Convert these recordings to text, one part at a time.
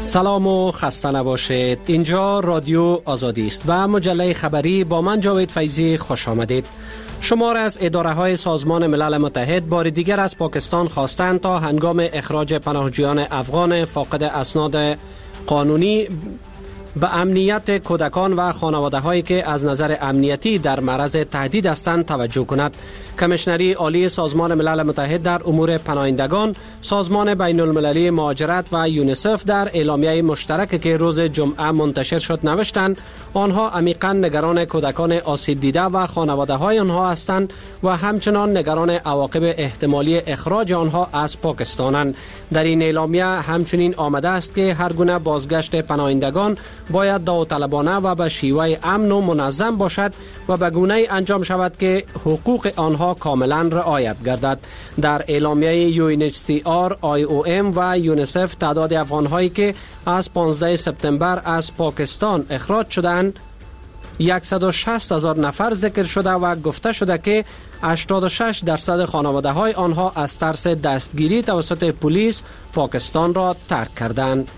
سلام و خسته نباشید. اینجا رادیو آزادی است و مجله خبری با من جاوید فیضی خوش آمدید. شمار از اداره های سازمان ملل متحد بار دیگر از پاکستان خواستند تا هنگام اخراج پناهجویان افغان فاقد اسناد قانونی به امنیت کودکان و خانواده هایی که از نظر امنیتی در معرض تهدید هستند توجه کند. کمیشنری عالی سازمان ملل متحد در امور پناهندگان، سازمان بین المللی مهاجرت و یونیسف در اعلامیه مشترک که روز جمعه منتشر شد نوشتند آنها عمیقاً نگران کودکان آسیب دیده و خانواده های آنها هستند و همچنان نگران عواقب احتمالی اخراج آنها از پاکستانند. در این اعلامیه همچنین آمده است که هر گونه بازگشت پناهندگان باید داوطلبانه و به شیوه امن و منظم باشد و به گونه‌ای انجام شود که حقوق آنها کاملا رعایت گردد. در اعلامیه UNHCR، IOM و یونیسف تعداد افغان‌هایی که از 15 سپتامبر از پاکستان اخراج شدند 160,000 نفر ذکر شده و گفته شده که 86% خانواده های آنها از ترس دستگیری توسط پلیس پاکستان را ترک کردند.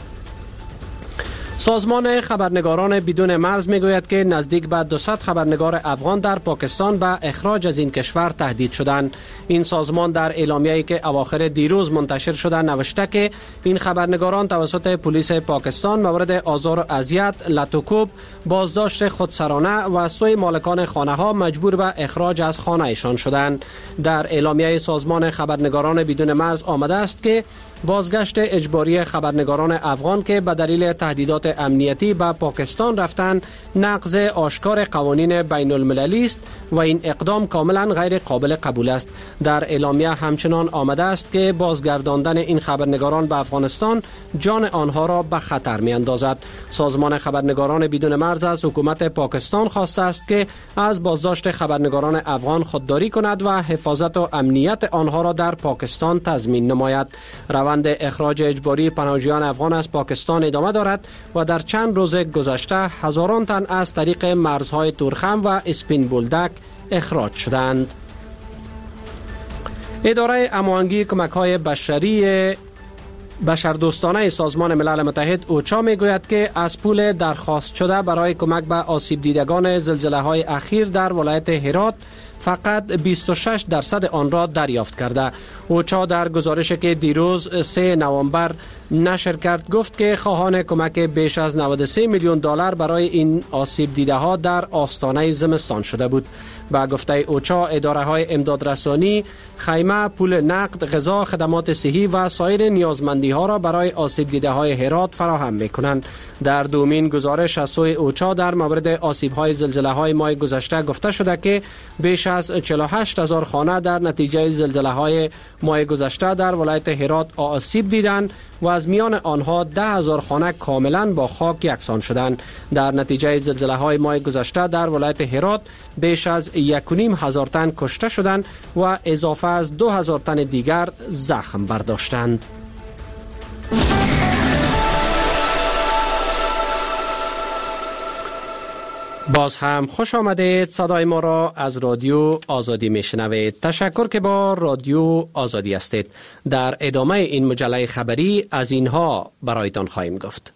سازمان خبرنگاران بدون مرز میگوید که نزدیک به 200 خبرنگار افغان در پاکستان به اخراج از این کشور تهدید شدند. این سازمان در اعلامیه‌ای که اواخر دیروز منتشر شده نوشته که این خبرنگاران توسط پلیس پاکستان مورد آزار و اذیت، لط و کوب، بازداشت خودسرانه و سوی مالکان خانه ها مجبور به اخراج از خانه ایشان شدند. در اعلامیه سازمان خبرنگاران بدون مرز آمده است که بازگشت اجباری خبرنگاران افغان که به دلیل تهدیدات امنیتی به پاکستان رفتند نقض آشکار قوانین بین المللی است و این اقدام کاملا غیر قابل قبول است. در اعلامیه همچنان آمده است که بازگرداندن این خبرنگاران به افغانستان جان آنها را به خطر می اندازد. سازمان خبرنگاران بدون مرز از حکومت پاکستان خواسته است که از بازداشت خبرنگاران افغان خودداری کند و حفاظت و امنیت آنها را در پاکستان تضمین نماید. روند اخراج اجباری پناهجویان افغان از پاکستان ادامه دارد و در چند روز گذشته هزاران تن از طریق مرزهای تورخم و اسپین بولدک اخراج شدند. اداره هماهنگی کمک‌های بشری بشردوستانه سازمان ملل متحد اوچا میگوید که از پول درخواست شده برای کمک به آسیب دیدگان زلزله‌های اخیر در ولایت هرات فقط 26% آن را دریافت کرده. اوچا در گزارشی که دیروز 3 نوامبر نشر کرد گفت که خواهان کمک بیش از 93 میلیون دلار برای این آسیب دیده ها در آستانه زمستان شده بود. با گفته اوچا اداره های امدادرسانی خیمه، پول نقد، غذا، خدمات صحی و سایر نیازمندی ها را برای آسیب دیده های هرات فراهم می کنند. در دومین گزارش از سوی اوچا در مورد آسیب های زلزله های ماه گذشته گفته شده که بیش از 48,000 خانه در نتیجه زلزله های ماه گذشته در ولایت هرات آسیب دیدند و از میان آنها 10,000 خانه کاملا با خاک یکسان شدند. در نتیجه زلزله های ماه گذشته در ولایت هرات بیش از 1,500 تن کشته شدند و اضافه از 2,000 تن دیگر زخم برداشتند. باز هم خوش آمدید. صدای ما را از رادیو آزادی میشنوید. تشکر که با رادیو آزادی هستید. در ادامه این مجله خبری از اینها برایتان خواهیم گفت.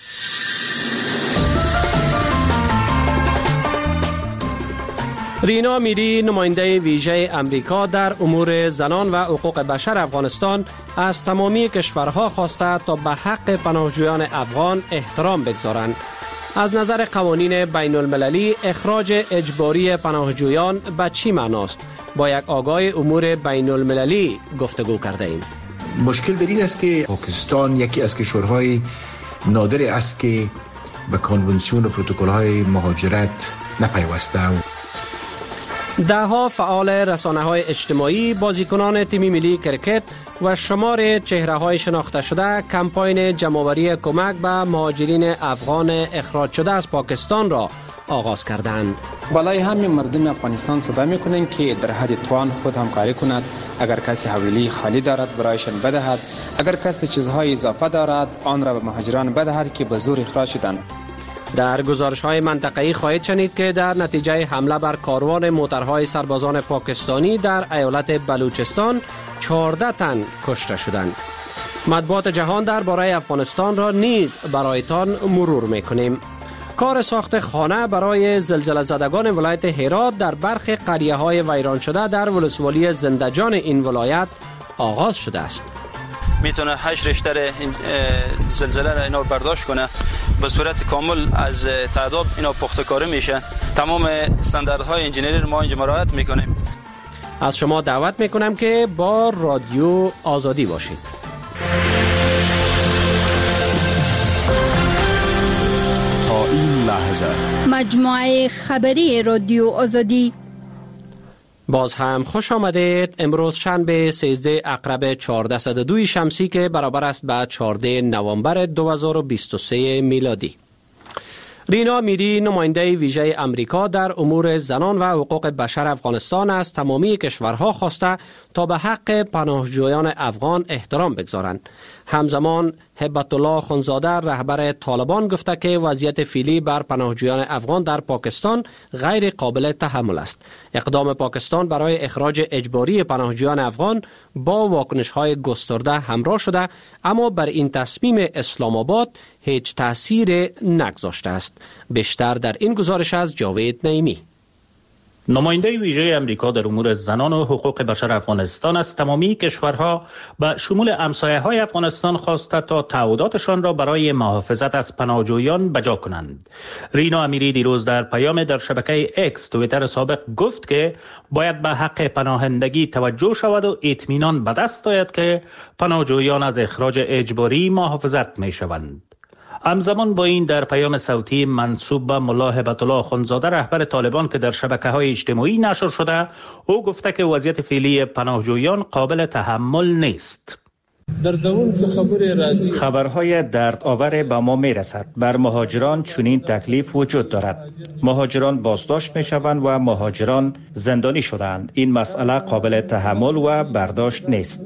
رینا میری، نماینده ویژه امریکا در امور زنان و حقوق بشر افغانستان، از تمامی کشورها خواسته تا به حق پناهجویان افغان احترام بگذارند. از نظر قوانین بین المللی اخراج اجباری پناهجویان به چی معناست؟ با یک آگاه امور بین المللی گفتگو کرده ایم. مشکل در این است که پاکستان یکی از کشورهای نادر است که به کنونسیون و پروتکل‌های مهاجرت نپیوسته. ده‌ها فعال رسانه‌های اجتماعی، بازیکنان تیم ملی کرکت و شمار چهره‌های شناخته شده کمپاین جمع‌آوری کمک به مهاجرین افغان اخراج شده از پاکستان را آغاز کردند. بالای همین مردم افغانستان صدا می‌کنیم که در حد توان خود همکاری کند. اگر کسی حوالی خالی دارد برایشان بدهد، اگر کسی چیزهای اضافه دارد آن را به مهاجران بدهد که به زور اخراج شدند. در گزارش‌های منطقه‌ای خواهید شنید که در نتیجه حمله بر کاروان موترهای سربازان پاکستانی در ایالت بلوچستان 14 تن کشته شدند. مطبوعات جهان درباره افغانستان را نیز برایتان مرور میکنیم. کار ساخت خانه برای زلزله زدگان ولایت هرات در برخی قریه‌های ویران شده در ولسوالی زندجان این ولایت آغاز شده است. میتونه 8 ریشتر زلزله را اینا برداشت کنه، به صورت کامل از تعداد اینا پخته‌کاری میشه. تمام استانداردهای انجینری ما اینجا مراعات میکنیم. از شما دعوت میکنم که با رادیو آزادی باشید. تا این لحظه مجموعه خبری رادیو آزادی. باز هم خوش آمدید. امروز شنبه 13 اقرب 1402 شمسی که برابر است با 14 نوامبر 2023 میلادی. رینا میری، نماینده ویژه امریکا در امور زنان و حقوق بشر افغانستان، از تمامی کشورها خواسته تا به حق پناهجویان افغان احترام بگذارند. همزمان هبت الله خونزاده، رهبر طالبان، گفته که وضعیت فعلی بر پناهجویان افغان در پاکستان غیر قابل تحمل است. اقدام پاکستان برای اخراج اجباری پناهجویان افغان با واکنش‌های گسترده همراه شده، اما بر این تصمیم اسلام آباد هیچ تأثیر نگذاشته است. بیشتر در این گزارش از جاوید نعیمی. نماینده ویژه امریکا در امور زنان و حقوق بشر افغانستان از تمامی کشورها به شمول همسایه‌های افغانستان خواسته تا تعهداتشان را برای محافظت از پناهجویان بجا کنند. رینا امیری دیروز در پیام در شبکه اکس توییتر سابق گفت که باید به حق پناهندگی توجه شود و اطمینان به دست آید که پناهجویان از اخراج اجباری محافظت می شوند. همزمان با این در پیام صوتی منسوب به ملا هبت الله خونزاده، رهبر طالبان که در شبکه‌های اجتماعی نشر شده، او گفته که وضعیت فعلی پناهجویان قابل تحمل نیست. خبرهای دردآور به ما می رسد. بر مهاجران چنین تکلیف وجود دارد. مهاجران بازداشت می شوند و مهاجران زندانی شدند. این مسئله قابل تحمل و برداشت نیست.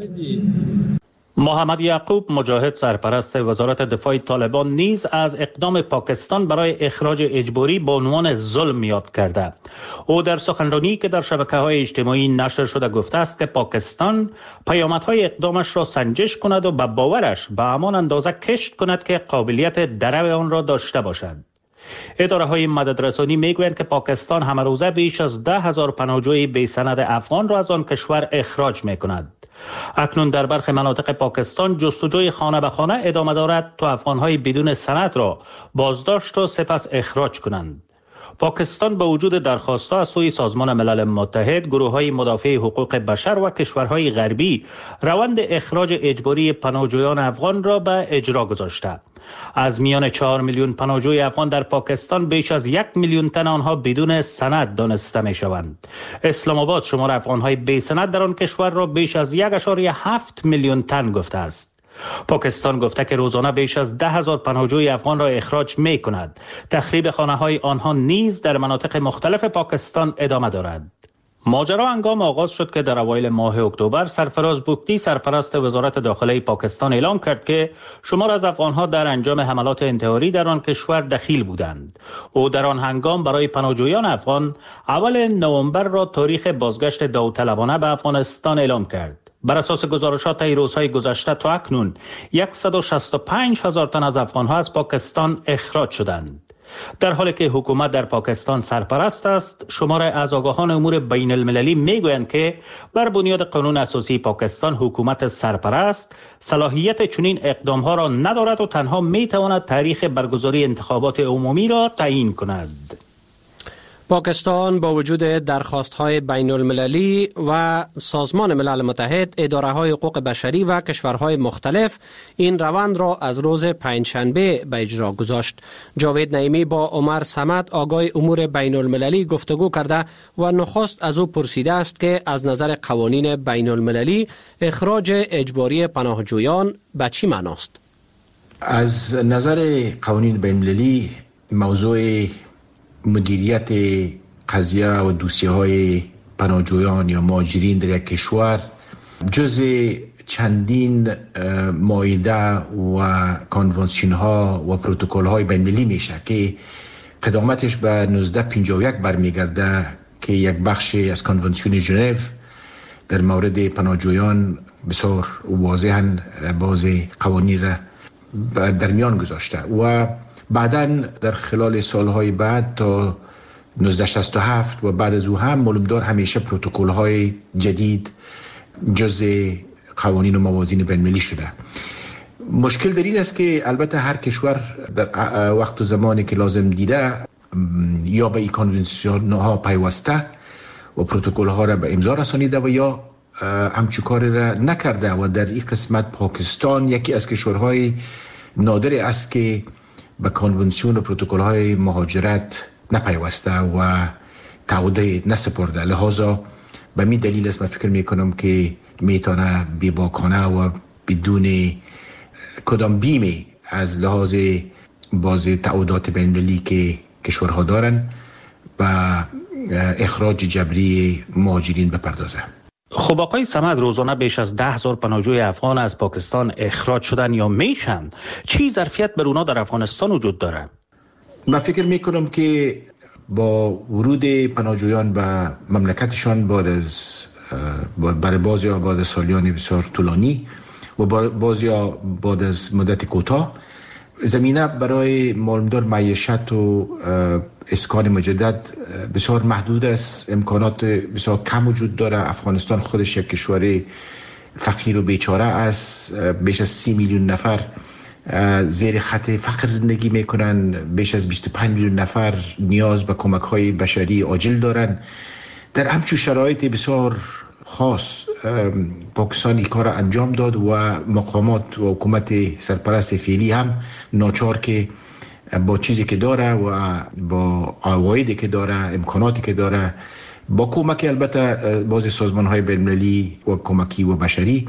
محمد یعقوب مجاهد، سرپرست وزارت دفاع طالبان، نیز از اقدام پاکستان برای اخراج اجباری به عنوان ظلم یاد کرده. او در سخنرانی که در شبکه‌های اجتماعی نشر شده گفته است که پاکستان پیامدهای اقدامش را سنجش کند و به باورش به همان اندازه کشت کند که قابلیت درو آن را داشته باشد. اداره‌های مددرسانی میگویند که پاکستان همه روزه بیش از 10,000 پناهجوی بی سند افغان را از آن کشور اخراج می‌کند. اکنون در برخی مناطق پاکستان جستجوی خانه به خانه ادامه دارد تا افغان‌های بدون سند را بازداشت و سپس اخراج کنند. پاکستان با وجود درخواست‌ها از سوی سازمان ملل متحد، گروه‌های مدافع حقوق بشر و کشورهای غربی روند اخراج اجباری پناهجویان افغان را به اجرا گذاشته. از میان 4 میلیون پناهجوی افغان در پاکستان بیش از 1 میلیون تن آنها بدون سند دانسته می شوند. اسلام آباد شمار افغان‌های بی سند در آن کشور را بیش از 1.7 میلیون تن گفته است. پاکستان گفته که روزانه بیش از 10,000 پناهجوی افغان را اخراج می کند. تخریب خانه‌های آنها نیز در مناطق مختلف پاکستان ادامه دارد. ماجرا هنگام آغاز شد که در اوایل ماه اکتبر سرفراز بوکتی، سرپرست وزارت داخله پاکستان، اعلام کرد که شمار از افغانها در انجام حملات انتحاری در آن کشور دخیل بودند. او در آن هنگام برای پناهجویان افغان اول نوامبر را تاریخ بازگشت داوطلبانه به افغانستان اعلام کرد. بر اساس گزارشات روزهای گذشته تا اکنون 165,000 تن از افغانها از پاکستان اخراج شدند. در حالی که حکومت در پاکستان سرپرست است، شمار از آگاهان امور بین المللی میگویند که بر بنیاد قانون اساسی پاکستان حکومت سرپرست صلاحیت چنین اقدامها را ندارد و تنها میتواند تاریخ برگزاری انتخابات عمومی را تعیین کند. پاکستان با وجود درخواست‌های بین المللی و سازمان ملل متحد، اداره‌های حقوق بشری و کشورهای مختلف این روند را از روز پنجشنبه به اجرا گذاشت. جاوید نعیمی با عمر صمد، آگاه امور بین المللی، گفتگو کرده و نخست از او پرسیده است که از نظر قوانین بین المللی اخراج اجباری پناهجویان به چی معناست؟ از نظر قوانین بین المللی موضوع مدیریت قضیه و دوسیه های پناهجویان یا مهاجرین در یک کشور جز چندین معاهده و کانونسیون ها و پروتکل های بین المللی میشه که قدامتش به 1951 برمیگرده که یک بخش از کانونسیون ژنو در مورد پناهجویان بسیار واضحاً باز قوانین را در میان گذاشته و بعداً در خلال سالهای بعد تا 1967 و بعد از او هم معلومدار همیشه پروتکل‌های جدید جزء قوانین و موازین بین‌المللی شده. مشکل در این است که البته هر کشور در وقت و زمانی که لازم دیده یا به این کنوانسیون‌ها پیوسته و پروتکل‌ها را به امضا رسانیده و یا همچون کاری را نکرده و در این قسمت پاکستان یکی از کشورهای نادر است که به کنوانسیون و پروتکل‌های مهاجرت نپیوسته و تعهد نسپرده. لحاظا به می دلیل است من فکر میکنم که میتونه بی‌باکانه و بدون کدام بیمه از لحاظ باز تعهدات بین‌المللی که کشورها دارن و اخراج جبری مهاجرین بپردازه. خب آقای صمد، روزانه بیش از 10,000 پناهجوی افغان از پاکستان اخراج شدن یا میشن. چی ظرفیت بر اونا در افغانستان وجود داره؟ من فکر میکنم که با ورود پناهجویان به مملکتشان برای بعضیا بعد از سالیان بسیار طولانی و بعضیا بعد از مدت کوتاه زمینه برای معلومدار معیشت و اسکان مجدد بسیار محدود است. امکانات بسیار کم وجود داره. افغانستان خودش یک کشور فقیر و بیچاره است. بیش از 30 میلیون نفر زیر خط فقر زندگی میکنن. بیش از 25 میلیون نفر نیاز به کمک‌های بشری عاجل دارن. در همچون شرایط بسیار خاص پاکستان این کار انجام داد و مقامات و حکومت سرپرست فعلی هم ناچار که با چیزی که داره و با عوایدی که داره، امکاناتی که داره، با کمک البته بعضی سازمان‌های بین‌المللی و کمکی و بشری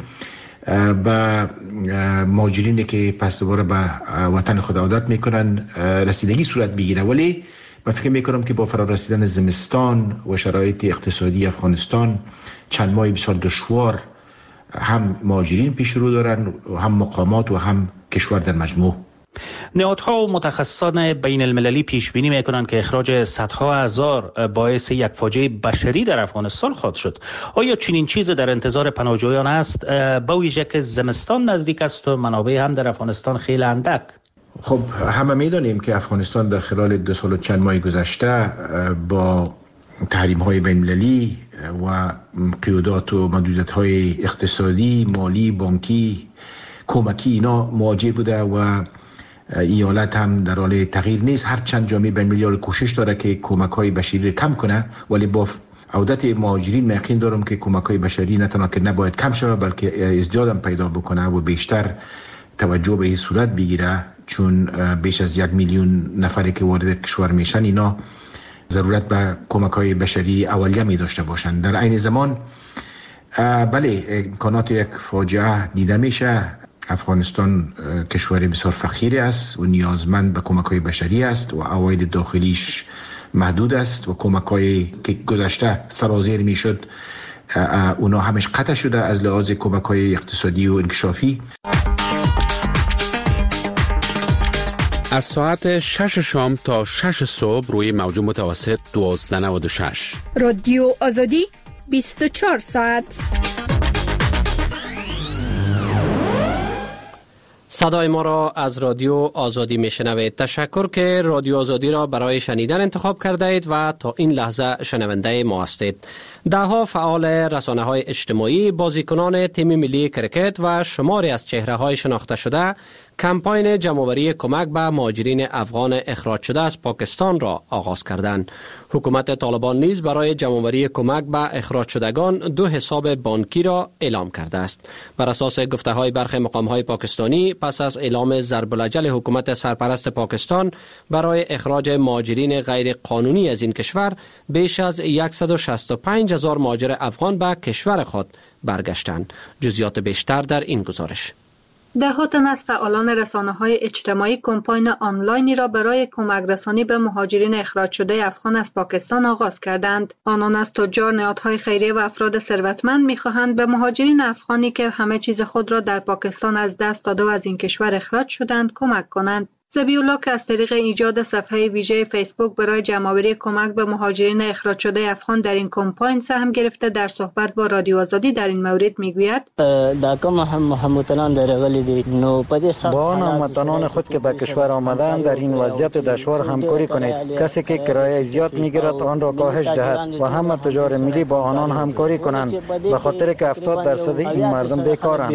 به مهاجرینی که پس دوباره به وطن خود عودت میکنن رسیدگی صورت بگیره. ولی من فکر میکنم که با فرا رسیدن زمستان و شرایط اقتصادی افغانستان چند ماه بسیار دشوار هم مهاجرین پیش رو دارن و هم مقامات و هم کشور در مجموع. نهادها و متخصصان بین المللی پیش بینی میکنند که اخراج صدها هزار باعث یک فاجعه بشری در افغانستان خواهد شد. آیا چنین چیزی در انتظار پناهجویان است؟ با ویژه که زمستان نزدیک است و منابع هم در افغانستان خیلی اندک. خب همه میدانیم که افغانستان در خلال 2 سال و چند ماه گذشته با تحریم‌های بین‌المللی و قیودات و محدودیت‌های اقتصادی، مالی، بانکی، کمکی اینا مواجه بوده و ایالت هم در حال تغییر نیست. هر چند جامعه بین‌المللی کوشش داره که کمک‌های بشری کم کنه، ولی با عودت مهاجرین یقین دارم که کمک‌های بشری نه تنها که نباید کم شود بلکه ازدیاد هم پیدا بکنه و بیشتر توجه به این صورت بگیره، چون بیش از 1 میلیون نفری که وارد کشور میشن اینا ضرورت به کمک‌های بشری اولیه می داشته باشند. در عین زمان بله امکانات یک فاجعه دیده میشه. افغانستان کشور بسیار فقیر است و نیازمند به کمک‌های بشری است و عواید داخلیش محدود است و کمک‌هایی که گذشته سرازیر میشد اونا همش قطع شده از لحاظ کمک‌های اقتصادی و انکشافی. از ساعت 6 شام تا 6 صبح روی موج متوسط 1296 رادیو آزادی 24 ساعت. صدای ما را از رادیو آزادی میشنوید. تشکر که رادیو آزادی را برای شنیدن انتخاب کرده اید و تا این لحظه شنونده ما هستید. دهها فعال رسانه‌های اجتماعی، بازیکنان تیم ملی کرکت و شماری از چهره‌های شناخته شده کمپاین جمع‌آوری کمک به مهاجرین افغان اخراج شده از پاکستان را آغاز کردند. حکومت طالبان نیز برای جمع‌آوری کمک به اخراج شدگان 2 حساب بانکی را اعلام کرده است. بر اساس گفته‌های برخی مقام‌های پاکستانی، پس از اعلام ضرب الاجل حکومت سرپرست پاکستان برای اخراج مهاجرین غیر قانونی از این کشور، بیش از 165,000 مهاجر افغان به کشور خود برگشتند. جزئیات بیشتر در این گزارش. ده‌ها تن از فعالان رسانه‌های اجتماعی کمپاین آنلاینی را برای کمک رسانی به مهاجرین اخراج شده افغان از پاکستان آغاز کردند. آنان از تجار، نهادهای خیریه و افراد ثروتمند می‌خواهند به مهاجرین افغانی که همه چیز خود را در پاکستان از دست داده و از این کشور اخراج شدند کمک کنند. ذبیح الله که از طریق ایجاد صفحه ویژه فیسبوک برای جمع‌آوری کمک به مهاجرین اخراج شده افغان در این کمپاین سهم گرفته، در صحبت با رادیو آزادی در این مورد میگوید با هموطنان خود که به کشور آمدند در این وضعیت دشوار همکاری کنید. کسی که کرایه زیاد میگیرد آن را کاهش دهد و همه تجار ملی با آنان همکاری کنند، به خاطر که 70% این مردم بیکارند.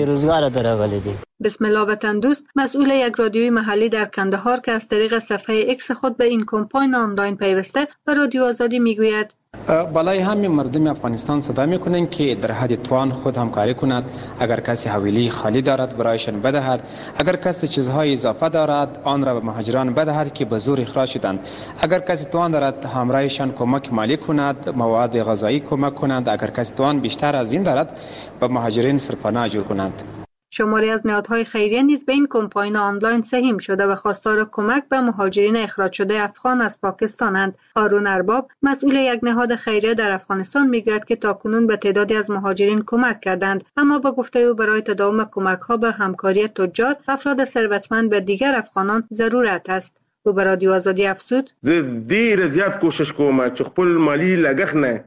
بسم الله وطن دوست، مسئول یک رادیوی محلی در کندهار که از طریق صفحه اکس خود به این کمپاین آنلاین پیوسته و رادیو آزادی میگوید بالای همه مردم افغانستان صدا میکنند که در حد توان خود همکاری کند. اگر کسی حویلی خالی دارد برایشان بدهد، اگر کسی چیزهای اضافه دارد آن را به مهاجران بدهد که به زور اخراج شدند. اگر کسی توان دارد همراهشان کمک مالی کند، مواد غذایی کمک کند. اگر کسی توان بیشتر از این دارد به مهاجرین سرپناه جور کند. شماری از نهادهای خیریه نیز به این کمپاین آنلاین سهیم شده و خواستار کمک به مهاجرین اخراج شده افغان از پاکستانند. هارون ارباب، مسئول یک نهاد خیریه در افغانستان، میگوید که تاکنون به تعدادی از مهاجرین کمک کردند، اما به گفته او برای تداوم کمک‌ها به همکاری تجار، افراد ثروتمند و دیگر افغانان ضرورت است. او به رادیو آزادی افزود: ډیر زیات کوشش کوم چې خپل مالی لګښت نه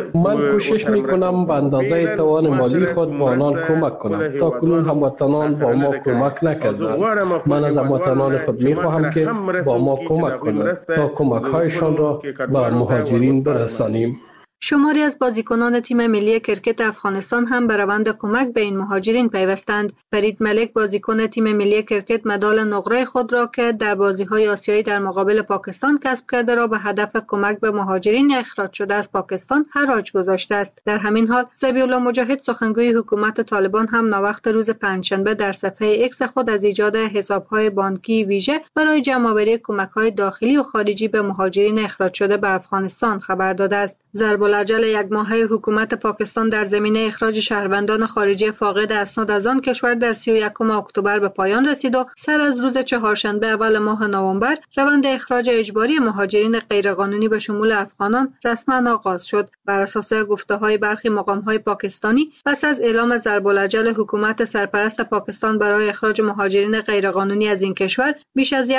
من کوشش میکنم به اندازه توان مالی خود با آنان کمک کنم. تا کنون هموطنان با ما کمک نکردند. من از هموطنان خود میخواهم که با ما کمک کنند تا کمک‌هایشان را به مهاجرین برسانیم. شماری از بازیکنان تیم ملی کرکت افغانستان هم به روند کمک به این مهاجرین پیوستند. فرید ملک، بازیکن تیم ملی کرکت، مدال نقره خود را که در بازی‌های آسیایی در مقابل پاکستان کسب کرده را به هدف کمک به مهاجرین اخراج شده از پاکستان حراج گذاشته است. در همین حال ذبیح الله مجاهد، سخنگوی حکومت طالبان، هم ناوقت روز پنجشنبه در صفحه اکس خود از ایجاد حساب‌های بانکی ویژه برای جمع‌آوری کمک‌های داخلی و خارجی به مهاجرین اخراج شده به افغانستان خبر داده است. ضرب العجل یک ماهه حکومت پاکستان در زمینه اخراج شهروندان خارجی فاقد اسناد از آن کشور در 31 اکتبر به پایان رسید و سر از روز چهارشنبه اول ماه نوامبر روند اخراج اجباری مهاجرین غیرقانونی به شمول افغانان رسما آغاز شد. بر اساس گفته‌های برخی مقام‌های پاکستانی، پس از اعلام ضرب العجل حکومت سرپرست پاکستان برای اخراج مهاجرین غیرقانونی از این کشور، بیش از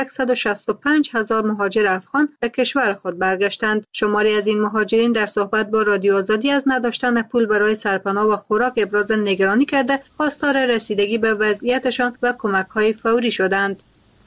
165,000 مهاجر افغان به کشور خود برگشتند. شماری از این مهاجرین در صحبت با رادیو آزادی از نداشتن پول برای سرپناه و خوراک ابراز نگرانی کرده، خواستار رسیدگی به وضعیتشان و کمک‌های فوری شدند.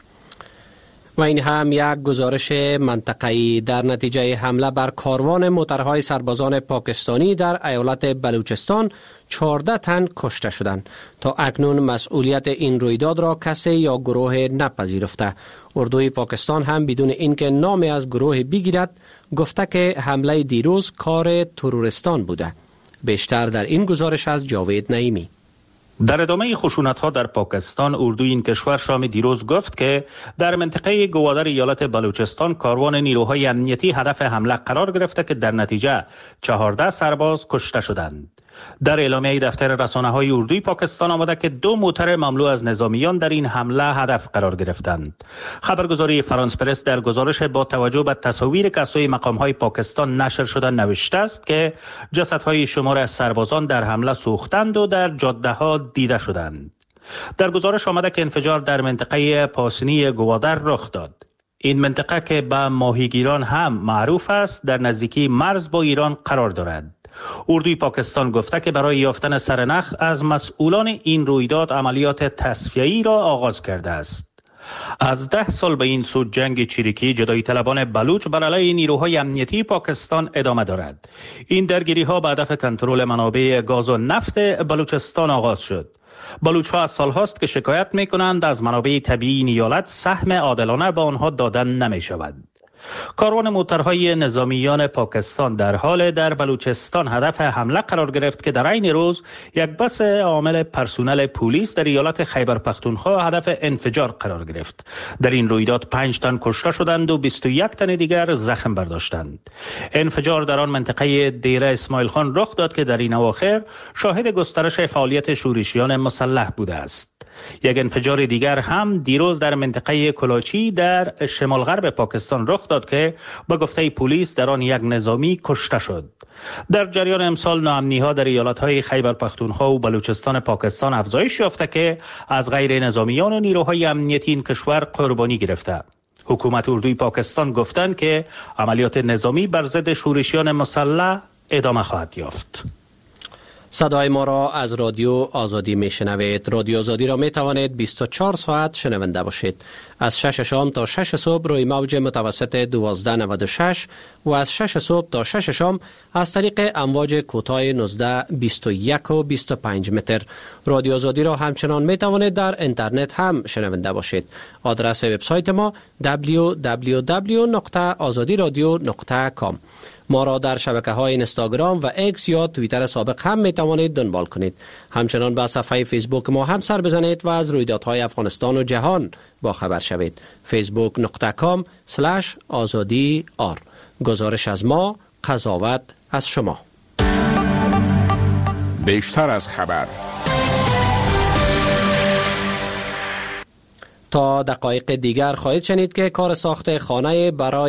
و این هم یک گزارش منطقه‌ای. در نتیجه حمله بر کاروان موترهای سربازان پاکستانی در ایالت بلوچستان 14 تن کشته شدند. تا اکنون مسئولیت این رویداد را کسی یا گروه نپذیرفته. اردوی پاکستان هم بدون اینکه نامی از گروه بگیرد گفته که حمله دیروز کار تروریستان بوده. بیشتر در این گزارش از جاوید نعیمی. در ادامه خشونت‌ها در پاکستان، اردوی این کشور شام دیروز گفت که در منطقه گوادر ایالت بلوچستان کاروان نیروهای امنیتی هدف حمله قرار گرفته که در نتیجه 14 سرباز کشته شدند. در اعلامیه دفتر رسانه‌های اردوی پاکستان آمده که 2 موتر مملو از نظامیان در این حمله هدف قرار گرفتند. خبرگزاری فرانس پرس در گزارش با توجه به تصاویر که از سوی مقام‌های پاکستان نشر شده نوشته است که جسدهای شمار از سربازان در حمله سوختند و در جاده‌ها دیده شدند. در گزارش آمده که انفجار در منطقه پاسنی گوادر رخ داد. این منطقه که به ماهیگیران هم معروف است، در نزدیکی مرز با ایران قرار دارد. اردوی پاکستان گفته که برای یافتن سرنخ از مسئولان این رویداد عملیات تصفیه‌ای را آغاز کرده است. از 10 سال به این سو جنگ چریکی جدایی طلبان بلوچ بر علیه نیروهای امنیتی پاکستان ادامه دارد. این درگیری‌ها به هدف کنترل منابع گاز و نفت بلوچستان آغاز شد. بلوچ‌ها از سال‌هاست که شکایت می‌کنند از منابع طبیعی این ایالت سهم عادلانه به آنها داده نمی‌شود. کاروان موترهای نظامیان پاکستان در حال در بلوچستان هدف حمله قرار گرفت که در عین روز یک بس عامل پرسونل پلیس در ایالت خیبر پختونخوا هدف انفجار قرار گرفت. در این رویداد 5 تن کشته شدند و 21 تن دیگر زخم برداشتند. انفجار در آن منطقه دیره اسماعیل خان رخ داد که در این اواخر شاهد گسترش فعالیت شورشیان مسلح بوده است. یک انفجار دیگر هم دیروز در منطقه کلاچی در شمال غرب پاکستان رخ داد که با گفته پلیس در آن یک نظامی کشته شد. در جریان امسال ناامنی‌ها در ایالت‌های خیبر پختونخوا و بلوچستان پاکستان افزایش یافته که از غیر نظامیان و نیروهای امنیتی این کشور قربانی گرفته. حکومت اردوی پاکستان گفتند که عملیات نظامی بر ضد شورشیان مسلح ادامه خواهد یافت. صدای ما را از رادیو آزادی می شنوید. رادیو آزادی را می توانید 24 ساعت شنونده باشید. از 6 شام تا 6 صبح روی موج متوسط 1296 و از 6 صبح تا 6 شام از طریق امواج کوتاه 19، 21 و 25 متر. رادیو آزادی را همچنان می توانید در اینترنت هم شنونده باشید. آدرس وبسایت ما www.azadiradio.com. ما را در شبکه‌های اینستاگرام و ایکس یا توییتر سابق هم می‌توانید دنبال کنید. همچنان به صفحه فیسبوک ما هم سر بزنید و از رویدادهای افغانستان و جهان با خبر شوید. facebook.com/azadi.r. گزارش از ما، قضاوت از شما. بیشتر از خبر. تا دقایق دیگر خواهید شنید که کار ساخت خانه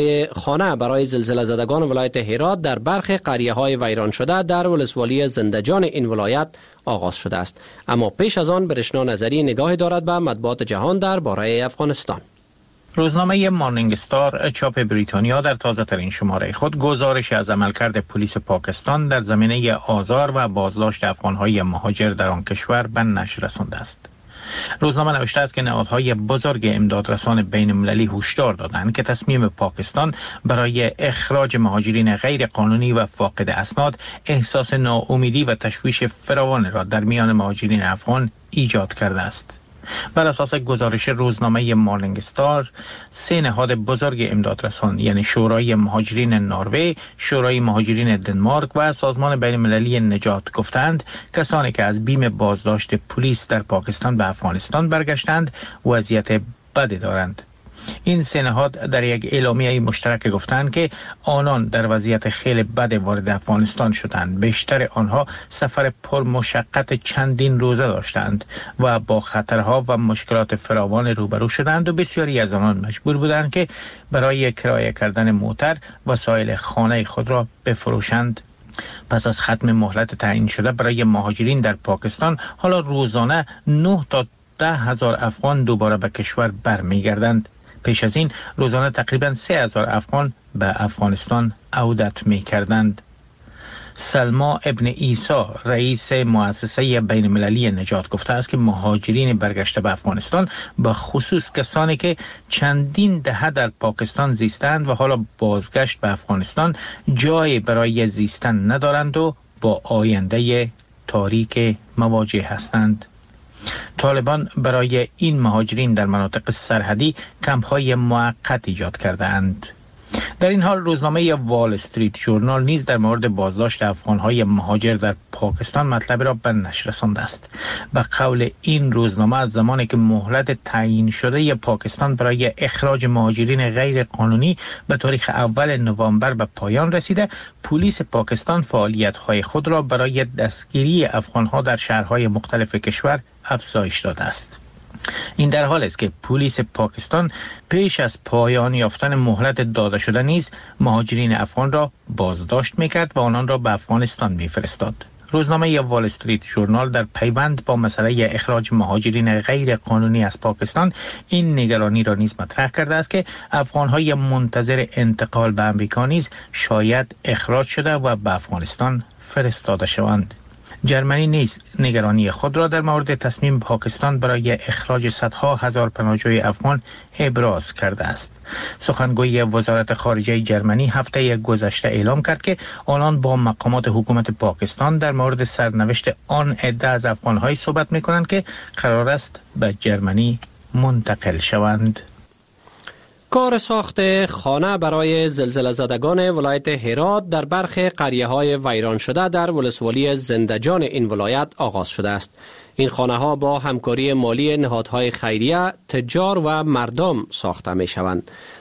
برای زلزله زدگان ولایت هرات در برخی قریه‌های ویران شده در ولسوالی زندجان این ولایت آغاز شده است. اما پیش از آن برشنا نظری نگاهی دارد به مطبوعات جهان درباره افغانستان. روزنامه مارنینگ استار چاپ بریتانیا در تازه ترین شماره خود گزارش از عملکرد پلیس پاکستان در زمینه آزار و بازداشت افغان‌های مهاجر در آن کشور به نشر رسانده است. روزنامه نوشته است که نهادهای بزرگ امدادرسان بین المللی هشدار دادند که تصمیم پاکستان برای اخراج مهاجرین غیر قانونی و فاقد اسناد احساس ناامیدی و تشویش فراوان را در میان مهاجرین افغان ایجاد کرده است. بر اساس گزارش روزنامه مارنینگ استار، 3 نهاد بزرگ امدادرسان یعنی شورای مهاجرین نروژ، شورای مهاجرین دنمارک و سازمان بین المللی نجات گفتند کسانی که از بیم بازداشت پلیس در پاکستان به افغانستان برگشتند وضعیت بدی دارند. این 3 نهاد در یک اعلامیه مشترک گفتند که آنان در وضعیت خیلی بد وارد افغانستان شدند. بیشتر آنها سفر پرمشقت چندین روزه داشتند و با خطرها و مشکلات فراوان روبرو شدند و بسیاری از آنان مجبور بودند که برای کرایه کردن موتر وسایل خانه خود را بفروشند. پس از ختم مهلت تعیین شده برای مهاجرین در پاکستان، حالا روزانه 9 تا 10,000 افغان دوباره به کشور برمیگردند. پیش از این روزانه تقریباً 3,000 افغان به افغانستان عودت می کردند. سلما ابن عیسی رئیس مؤسسه بین المللی نجات گفته است که مهاجرین برگشته به افغانستان به خصوص کسانی که چندین دهه در پاکستان زیستند و حالا بازگشت به افغانستان جایی برای زیستن ندارند و با آینده تاریک مواجه هستند. طالبان برای این مهاجرین در مناطق سرحدی کمپ‌های موقت ایجاد کرده‌اند. در این حال روزنامه وال استریت ژورنال نیز در مورد بازداشت افغان‌های مهاجر در پاکستان مطلب را به نشر رسانده است. به قول این روزنامه از زمانی که مهلت تعیین شده پاکستان برای اخراج مهاجرین غیر قانونی به تاریخ 1 نوامبر به پایان رسیده، پلیس پاکستان فعالیت‌های خود را برای دستگیری افغان‌ها در شهرهای مختلف کشور افزایش داده است. این در حالی است که پلیس پاکستان پیش از پایان یافتن مهلت داده شده نیز مهاجرین افغان را بازداشت می‌کرد و آنان را به افغانستان می‌فرستاد. روزنامه وال استریت ژورنال در پیوند با مسئله اخراج مهاجرین غیر قانونی از پاکستان این نگرانی را نیز مطرح کرده است که افغان‌های منتظر انتقال به آمریکا نیز شاید اخراج شده و به افغانستان فرستاده شوند. جرمنی نیز نگرانی خود را در مورد تصمیم پاکستان برای اخراج صدها هزار پناهجوی افغان ابراز کرده است. سخنگوی وزارت خارجه جرمنی هفته گذشته اعلام کرد که آنان با مقامات حکومت پاکستان در مورد سرنوشت آن عده از افغان‌های صحبت می‌کنند که قرار است به جرمنی منتقل شوند. کار ساخت خانه برای زلزله زدگان ولایت هرات در برخی قریه‌های ویران شده در ولسوالی زندجان این ولایت آغاز شده است. این خانه‌ها با همکاری مالی نهادهای خیریه، تجار و مردم ساخته می‌شوند.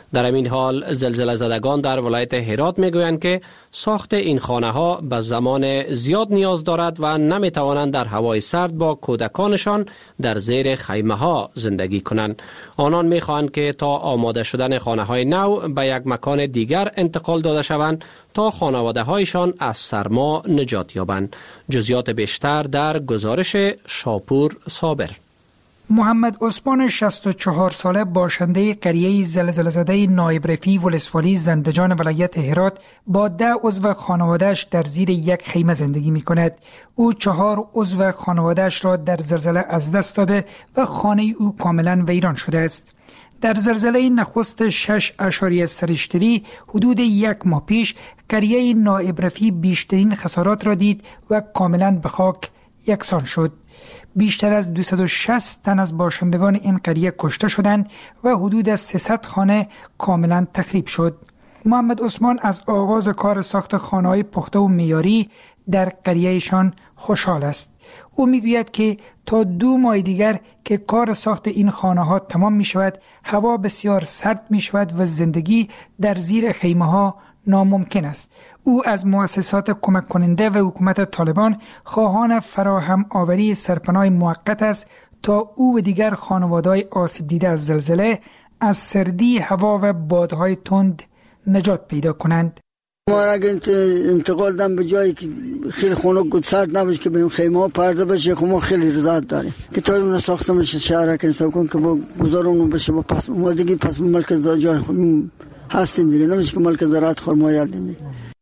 در این حال زلزله زدگان در ولایت هرات میگویند که ساخت این خانه ها به زمان زیاد نیاز دارد و نمی توانند در هوای سرد با کودکانشان در زیر خیمه ها زندگی کنند. آنان می خواهند که تا آماده شدن خانه های نو به یک مکان دیگر انتقال داده شوند تا خانواده هایشان از سرما نجات یابند. جزئیات بیشتر در گزارش شاپور صابر. محمد عثمان 64 ساله باشنده قریه زلزله زده نایب رفیع ولسوالی زندجان ولایت هرات با 10 عضو خانواده‌اش در زیر یک خیمه زندگی می کند. او 4 عضو خانواده‌اش را در زلزله از دست داده و خانه او کاملا ویران شده است. در زلزله نخست 6.3 حدود 1 ماه پیش قریه نایب رفیع بیشترین خسارات را دید و کاملا به خاک یکسان شد. بیشتر از 260 تن از باشندگان این قریه کشته شدند و حدود 300 خانه کاملا تخریب شد. محمد عثمان از آغاز کار ساخت خانه‌های پخته و معیاری در قریه‌شان خوشحال است. او میگوید که تا 2 ماه دیگر که کار ساخت این خانه‌ها تمام می شود، هوا بسیار سرد می شود و زندگی در زیر خیمه‌ها ناممکن است. او از مؤسسات کمک کننده و حکومت طالبان خواهان فراهم آوری سرپناه موقت است تا او و دیگر خانواده‌های آسیب دیده از زلزله از سردی هوا و بادهای تند نجات پیدا کنند. ما اگه انتقال دم به جایی که خیلی خنک سرد نباشه که بریم خیمه ها پرده بشه، خب ما خیلی رضایت داریم که تا اون ساخته بشه شهر که حساب کن که با گذارمون بشه با پس ما دیگه پس مرکز جای خود هستیم دیگه، نمیشه که ملک زراعت خرمایل دیگه.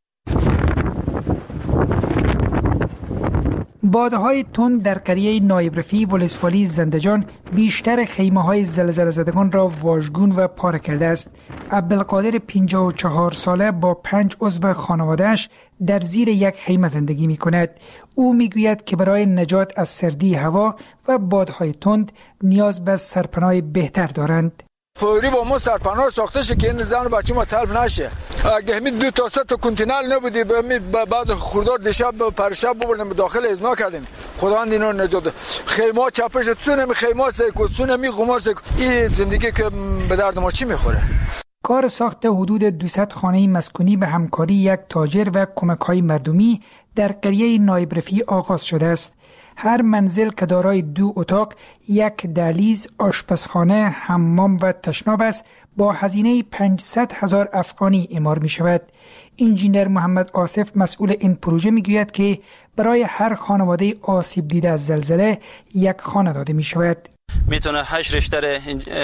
بادهای تند در قریه نایب رفیع ولسوالی زندجان بیشتر خیمه‌های زلزله زدگان را واژگون و پاره کرده است. عبدالقادر 54 ساله با 5 عضو خانواده‌اش در زیر یک خیمه زندگی می‌کند. او می‌گوید که برای نجات از سردی هوا و بادهای تند نیاز به سرپناه بهتر دارند. فوری با ما سرپناه ساخته شه که این زن و بچه ما تلف نشه. اگه همین 2 تا 3 تا کنتینر نبودی بعض خوردار دیشب پرشب ببردیم داخل ازنا کردیم. خداوند اینا نجات. خیمه چپش تونه خیمه سکوسونه می قماش این زندگی که به درد ما چی میخوره. کار ساخت حدود 200 خانه مسکونی به همکاری یک تاجر و کمک‌های مردمی در قریه نایب رفیع آغاز شده است. هر منزل که دارای 2 اتاق، 1 دهلیز، آشپزخانه، حمام و تشناب است با هزینه 500,000 افغانی اعمار می شود. انجینر محمد آصف مسئول این پروژه می گوید که برای هر خانواده آسیب دیده از زلزله 1 خانه داده می شود. میتونه 8 ریشتر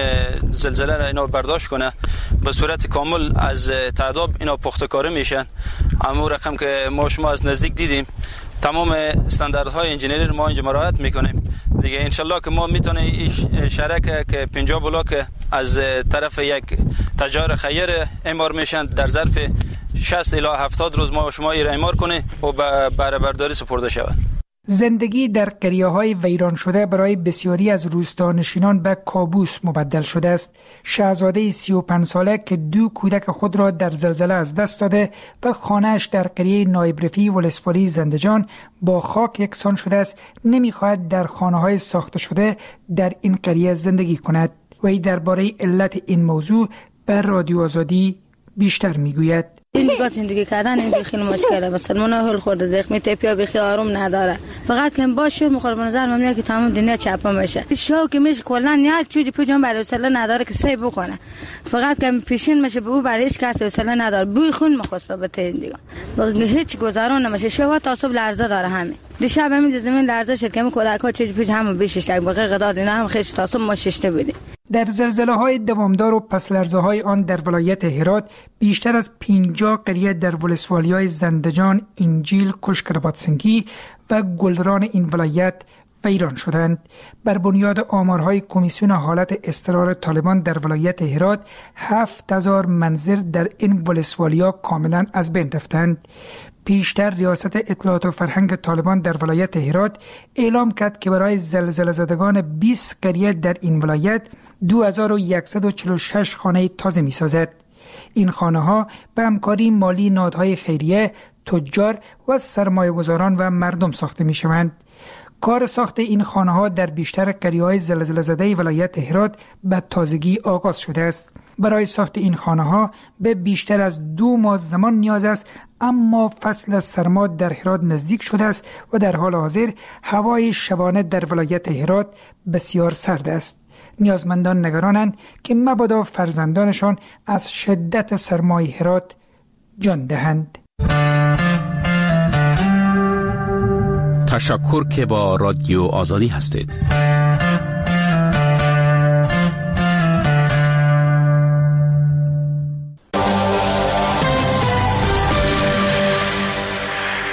زلزله را اینا برداشت کنه، به صورت کامل از تعداد اینا پخته‌کاری میشن. همون رقم که ما شما از نزدیک دیدیم، تمام استانداردهای انجینری ما اینجا مراعات میکنیم دیگه. انشالله که ما میتونیم شرکه که 50 بلاک از طرف یک تجار خیر اعمار میشن در ظرف 60 الی 70 روز ما شما ایرا اعمار کنه و به بهره برداری سپرده شود. زندگی در قریه‌های ویران شده برای بسیاری از روستانشینان به کابوس مبدل شده است. شهزاده 35 ساله که 2 کودک خود را در زلزله از دست داده و خانه‌اش در قریه نایب رفیع ولسوالی زندجان با خاک یکسان شده است، نمی‌خواهد در خانه‌های ساخته شده در این قریه زندگی کند. وی درباره علت این موضوع به رادیو آزادی بیشتر میگوید. این دیگه زندگی کردن این خیلی مشکله. مثلا من هول خورده زخمی تپیا بخی آروم نداره. فقط که باشه مخالف نظر من که تمام دنیا چپا میشه. شو که میشه کلا یک چوری پجام برای سلا نداره که سی بکنه. فقط که پیشین میشه به او برای هیچ کس سلا نداره. بوی خون مخصوص به تین دیگه. هیچ گزارون نمیشه. شو تا صبح لرزه داره همین. دیشب همین زمین لرزه شد که کودک‌ها چوری پج هم بیشش لگ بقیه قداد اینا هم خیلی تا صبح ما ششته بودیم. در زلزله‌های دوامدار و پس لرزه‌های آن در ولایت هرات بیشتر از 50 قریه در ولسوالی‌های زندجان، انجیل، کشکرباتسنگی و گلران این ولایت ویران شدند. بر بنیاد آمارهای کمیسیون حالت اضطرار طالبان در ولایت هرات 7000 منزل در این ولسوالی‌ها کاملا از بین رفتند. پیشتر ریاست اطلاعات و فرهنگ طالبان در ولایت هرات اعلام کرد که برای زلزله زدگان 20 قریه در این ولایت 2146 خانه تازه می سازد. این خانه ها به همکاری مالی نهادهای خیریه، تجار و سرمایه‌گذاران و مردم ساخته می شوند. کار ساخت این خانه ها در بیشتر قریه‌های زلزله زده ولایت هرات به تازگی آغاز شده است. برای ساخت این خانه ها به بیشتر از 2 ماه زمان نیاز است، اما فصل سرما در هرات نزدیک شده است و در حال حاضر هوای شبانه در ولایت هرات بسیار سرد است. نیازمندان نگرانند که مبادا فرزندانشان از شدت سرمای هرات جان دهند. تشکر که با رادیو آزادی هستید.